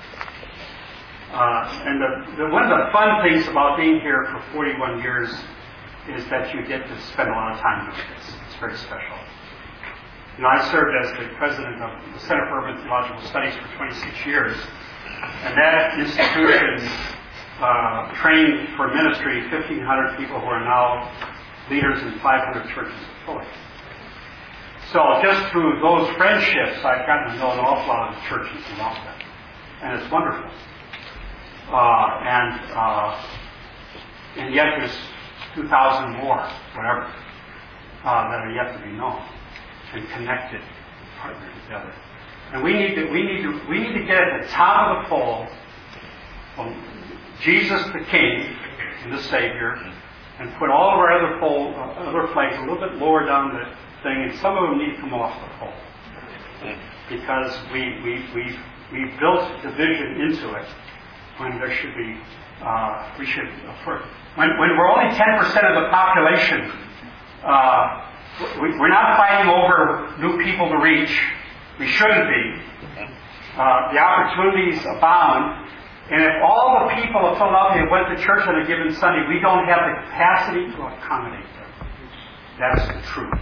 Uh, and the, the, one of the fun things about being here for forty-one years is that you get to spend a lot of time doing this. It's very special. You know, I served as the president of the Center for Urban Theological Studies for twenty-six years. And that institution uh, trained for ministry fifteen hundred people who are now leaders in five hundred churches in Philly. So just through those friendships, I've gotten to know an awful lot of the churches around that. And it's wonderful. Uh, and uh, and yet there's two thousand more, whatever, uh, that are yet to be known and connected, partnered together. And we need to we need to we need to get at the top of the pole well, Jesus the King and the Savior, and put all of our other pole, uh, other flags a little bit lower down the thing, and some of them need to come off the pole because we we we we built division into it when there should be uh, we should for, when when we're only ten percent of the population. Uh, we, we're not fighting over new people to reach. We shouldn't be. Uh, the opportunities abound. And if all the people of Philadelphia went to church on a given Sunday, we don't have the capacity to accommodate them. That's the truth.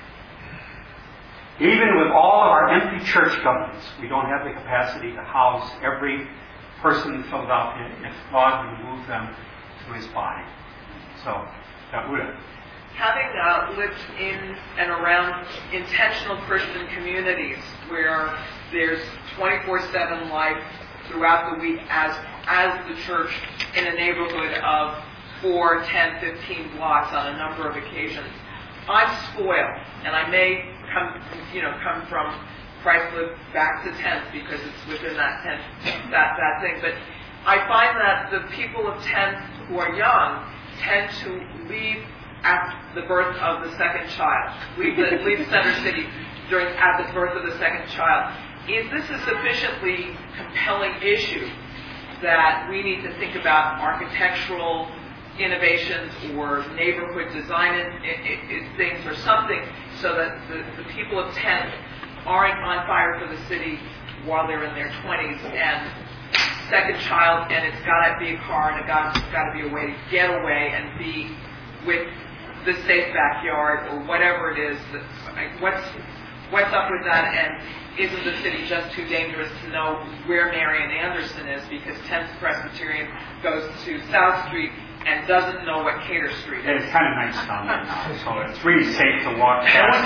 Even with all of our empty church buildings, we don't have the capacity to house every person in Philadelphia if God would move them to His body. So, that would have. Having uh, lived in and around intentional Christian communities where there's twenty-four seven life throughout the week as as the church in a neighborhood of four, ten, fifteen blocks on a number of occasions, I'm spoiled, and I may come, you know, come from Christwood back to tenth because it's within that tenth, that that thing. But I find that the people of tenth who are young tend to leave at the birth of the second child, leave the, leave Center City during at the birth of the second child. Is this a sufficiently compelling issue that we need to think about architectural innovations or neighborhood design in, in, in things or something so that the, the people of tenth aren't on fire for the city while they're in their twenties and second child and it's got to be a car and it's got, it's got to be a way to get away and be with the safe backyard or whatever it is. That, like, what's what's up with that? And isn't the city just too dangerous to know where Marian Anderson is because tenth Presbyterian goes to South Street and doesn't know what Cater Street is? It's kind of nice down there now, so it's really safe to walk past.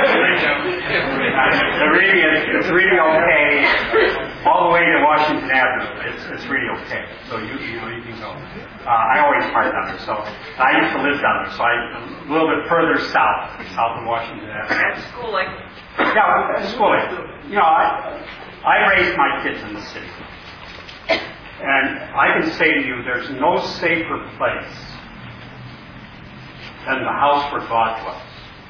It's really, it's really okay all the way to Washington Avenue. It's it's really okay. So you you know you can go. Uh, I always park down there. So I used to live down there. So I a little bit further south, south of Washington Avenue. And schooling. Yeah, schooling. You know, I I raised my kids in the city. And I can say to you, there's no safer place than the house where God dwells.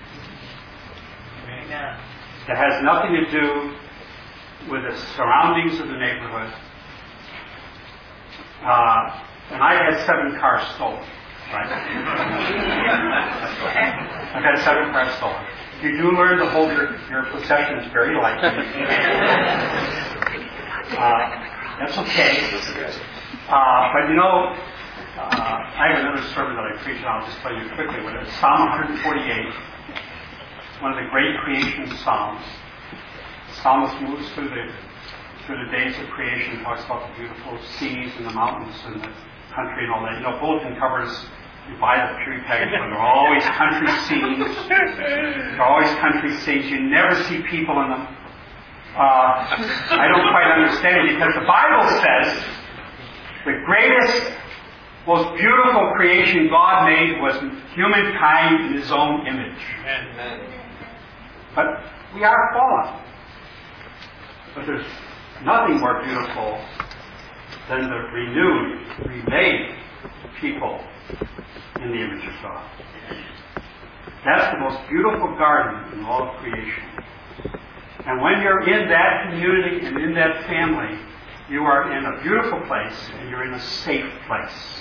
Amen. It has nothing to do with the surroundings of the neighborhood. Uh, and I had seven cars stolen, right? I've had seven cars stolen. You do learn to hold your, your possessions very lightly. Uh, That's okay. Uh, but you know, uh, I have another sermon that I preach, and I'll just tell you quickly what it is. Psalm one forty-eight, one of the great creation psalms. The psalmist moves through the through the days of creation, talks about the beautiful seas and the mountains and the country and all that. You know, bulletin covers, you buy the Puri package, but they're always country scenes. They're always country scenes. You never see people in them. Uh, I don't quite understand it because the Bible says the greatest, most beautiful creation God made was humankind in His own image. Amen. But we are fallen. But there's nothing more beautiful than the renewed, remade people in the image of God. That's the most beautiful garden in all of creation. And when you're in that community and in that family, you are in a beautiful place and you're in a safe place.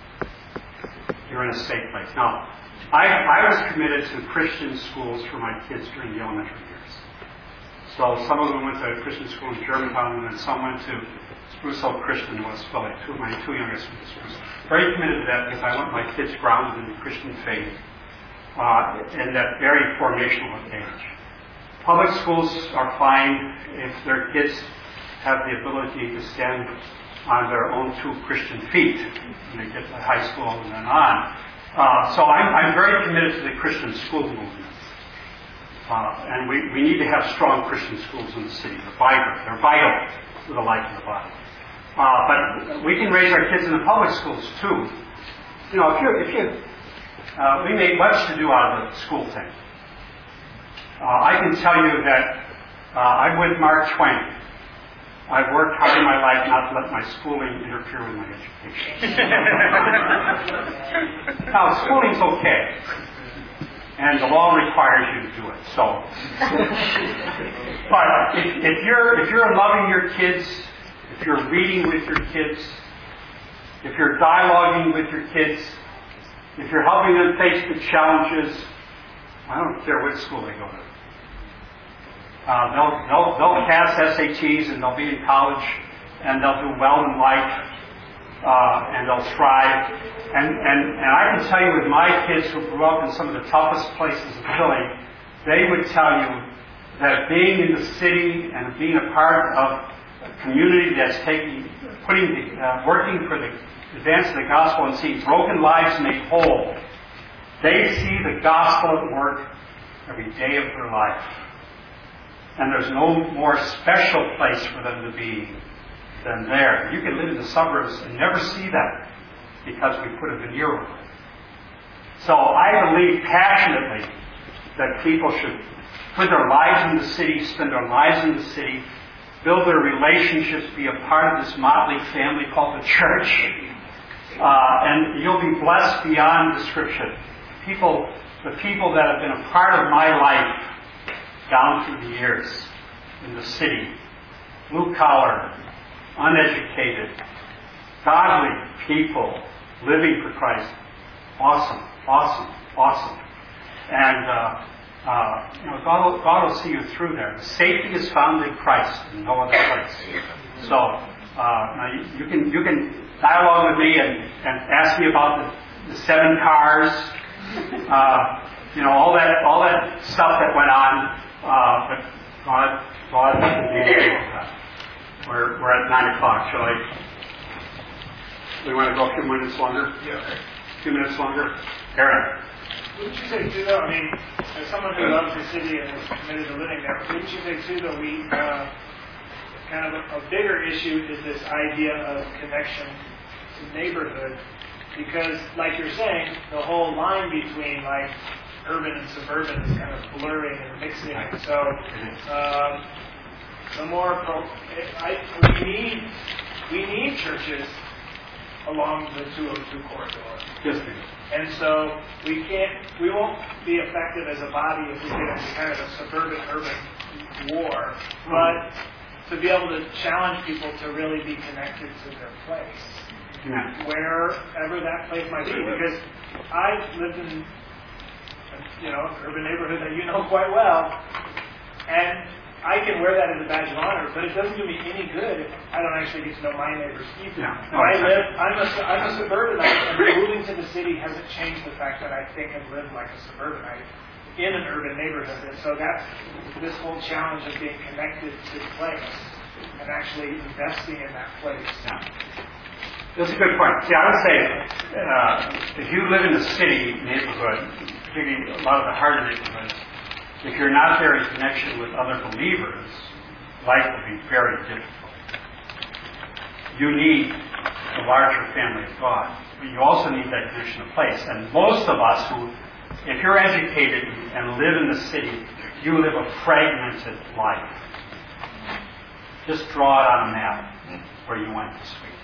You're in a safe place. Now, I, I was committed to Christian schools for my kids during the elementary years. So some of them went to a Christian school in Germantown and then some went to Spruce Hill Christian in West Philly. Two of my two youngest went to Spruce. Very committed to that because I want my kids grounded in the Christian faith uh, in that very formational age. Public schools are fine if their kids have the ability to stand on their own two Christian feet when they get to high school and then on. Uh, so I'm, I'm very committed to the Christian school movement. Uh, and we, we need to have strong Christian schools in the city. They're vital. They're vital to the life of the body. Uh, but we can raise our kids in the public schools too. You know, if you, if you, uh, we make much to do out of the school thing. Uh, I can tell you that uh, I'm with Mark Twain. I've worked hard in my life not to let my schooling interfere with my education. Now, schooling's okay. And the law requires you to do it. So, but if, if you're if you're loving your kids, if you're reading with your kids, if you're dialoguing with your kids, if you're helping them face the challenges, I don't care what school they go to. Uh, they'll, they'll they'll pass S A Ts and they'll be in college and they'll do well in life. Uh, and they'll thrive. And, and, and I can tell you with my kids who grew up in some of the toughest places in Philly, they would tell you that being in the city and being a part of a community that's taking, putting, the, uh, working for the advance of the gospel and seeing broken lives made whole, they see the gospel at work every day of their life. And there's no more special place for them to be than there. You can live in the suburbs and never see that because we put a veneer over it. So I believe passionately that people should put their lives in the city, spend their lives in the city, build their relationships, be a part of this motley family called the church, uh, and you'll be blessed beyond description. People, the people that have been a part of my life down through the years in the city, blue collar, uneducated, godly people living for Christ. Awesome, awesome, awesome. And uh, uh, you know, God will, God will see you through there. The safety is found in Christ, in no other place. So uh, now you, you can you can dialogue with me and, and ask me about the, the seven cars, uh, you know, all that all that stuff that went on. Uh, but God, God can be able to. We're, we're at nine o'clock, shall I? We want to go a few minutes longer? Yeah. A few minutes longer? Aaron. Wouldn't you say, too, though, I mean, as someone who loves the city and is committed to living there, wouldn't you say, too, though, we, uh, kind of a, a bigger issue is this idea of connection to neighborhood? Because, like you're saying, the whole line between, like, urban and suburban is kind of blurring and mixing. So, um, the more pro, I, we need we need churches along the two oh two corridor. Yes, and so we can't we won't be effective as a body if we get into kind of a suburban urban war. But to be able to challenge people to really be connected to their place, yeah. wherever that place might be. Because I lived in you know an urban neighborhood that you know quite well, and I can wear that as a badge of honor, but it doesn't do me any good if I don't actually get to know my neighbors either. Yeah. No, I live, I'm a, I'm a suburbanite, and moving to the city hasn't changed the fact that I think I've lived like a suburbanite in an urban neighborhood. And so that's this whole challenge of being connected to the place and actually investing in that place. Yeah. That's a good point. See, I would say uh, if you live in a city neighborhood, particularly a lot of the harder neighborhoods, if you're not there in connection with other believers, life will be very difficult. You need the larger family of God, but you also need that connection of place. And most of us who, if you're educated and live in the city, you live a fragmented life. Just draw it on a map where you went this week.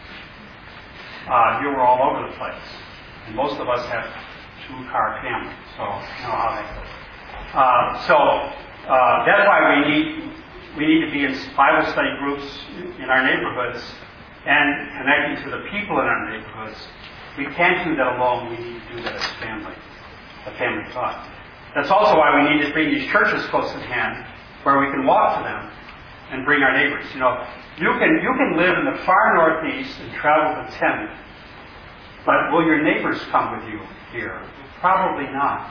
Uh, you were all over the place. And most of us have two-car families, so you know how that goes. Uh, so uh, that's why we need we need to be in Bible study groups in our neighborhoods and connecting to the people in our neighborhoods. We can't do that alone. We need to do that as family, a family thought. That's also why we need to bring these churches close at hand, where we can walk to them and bring our neighbors. You know, you can you can live in the far northeast and travel to Tennant, but will your neighbors come with you here? Probably not.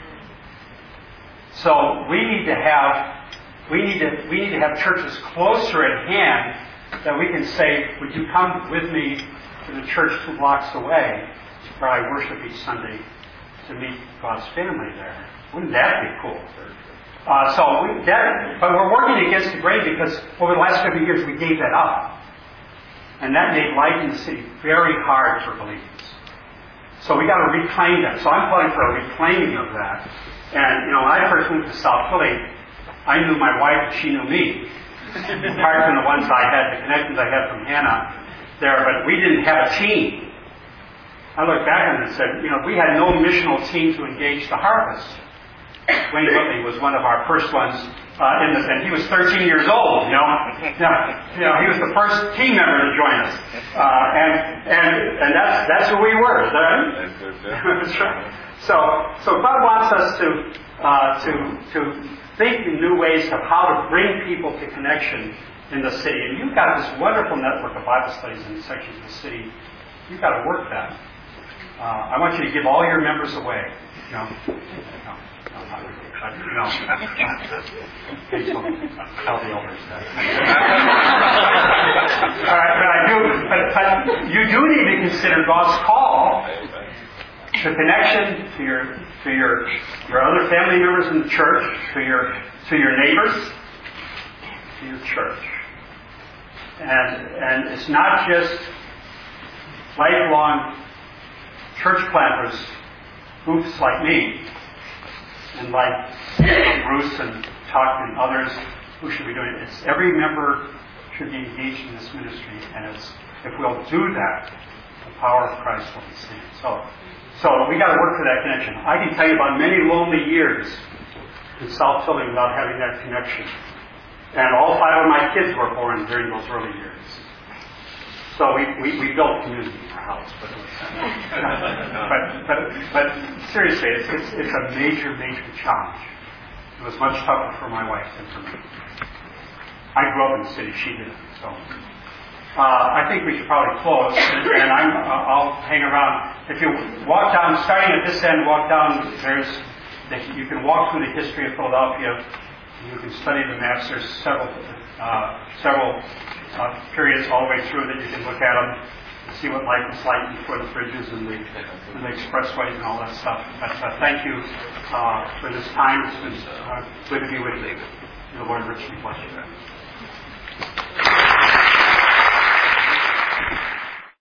So we need to have we need to we need to have churches closer at hand that we can say, would you come with me to the church two blocks away where I worship each Sunday to meet God's family there? Wouldn't that be cool? Uh, so we, that, but we're working against the grain because over the last couple of years we gave that up, and that made life in the city very hard for believers. So we got to reclaim that. So I'm calling for a reclaiming of that. And, you know, when I first moved to South Philly, I knew my wife and she knew me. apart from the ones I had, the connections I had from Hannah there, but we didn't have a team. I look back on it and said, you know, we had no missional team to engage the harvest. Wayne Whitley was one of our first ones uh, in this, and he was thirteen years old, you know. Yeah, you know, he was the first team member to join us. Uh, and and and that's that's who we were, is that right? That's right. So so God wants us to uh, to to think in new ways of how to bring people to connection in the city. And you've got this wonderful network of Bible studies in sections of the city. You've got to work that. Uh, I want you to give all your members away. You know, no, no, not really. But, you know, please don't tell the elders that. All right, but I do. But, but you do need to consider God's call to connection to your to your your other family members in the church, to your to your neighbors, to your church, and and it's not just lifelong church planters, hoofs like me, and like Bruce and Tuck and others who should be doing it. It's every member should be engaged in this ministry, and it's if we'll do that, the power of Christ will be seen. So, so we got to work for that connection. I can tell you about many lonely years in South Philly without having that connection, and all five of my kids were born during those early years. So we, we, we built community in our house, but but, but but seriously, it's, it's it's a major major challenge. It was much tougher for my wife than for me. I grew up in the city; she didn't. So uh, I think we should probably close, and, and I'm uh, I'll hang around. If you walk down, starting at this end, walk down. There's you can walk through the history of Philadelphia. You can study the maps. There's several uh, several. Uh, periods all the way through that you can look at them and see what life was like before the bridges and the, and the expressways and all that stuff. But uh, thank you uh, for this time. It's been uh, good to be with you. The Lord richly bless you.